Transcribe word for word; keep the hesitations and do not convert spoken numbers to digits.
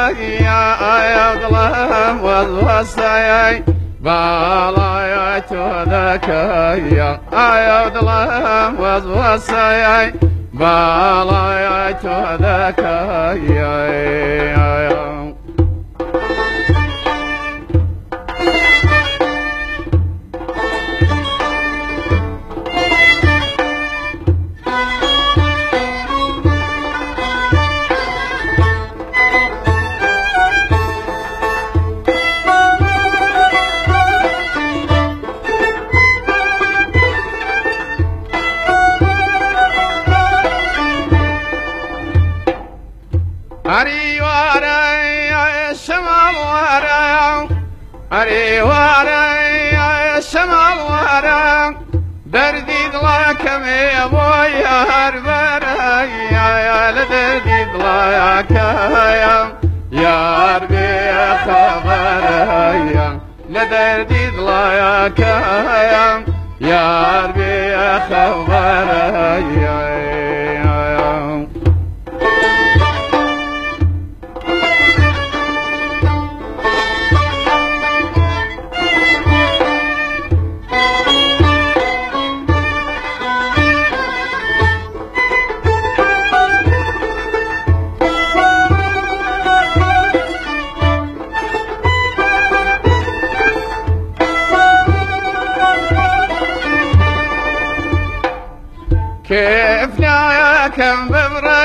يا ظلام وصوصي بالا يتوذك يا يا ظلام وصوصي بالا يتوذك يا أري واري الشمال واري أري واري الشمال واري دردي ضلاك مي بويا هربري يا لدردي ضلاك يا يا ربي خبري لدردي ضلاك يا يا ربي خبري كيف يا كم ببرد